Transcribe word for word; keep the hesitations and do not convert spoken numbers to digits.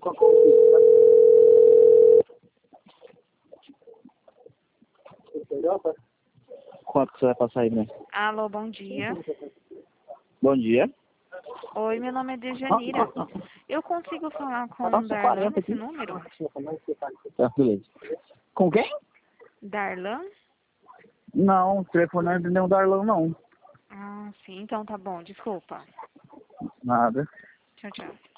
Quanto você vai passar aí, né? Alô, bom dia. Bom dia. Oi, meu nome é Dejanira. Eu consigo falar com o Nossa, Darlan quarenta nesse aqui. número? Tá, beleza. Com quem? Darlan? Não, o telefone não é de nenhum Darlan, não. Ah, sim, então tá bom, desculpa. Nada. Tchau, tchau.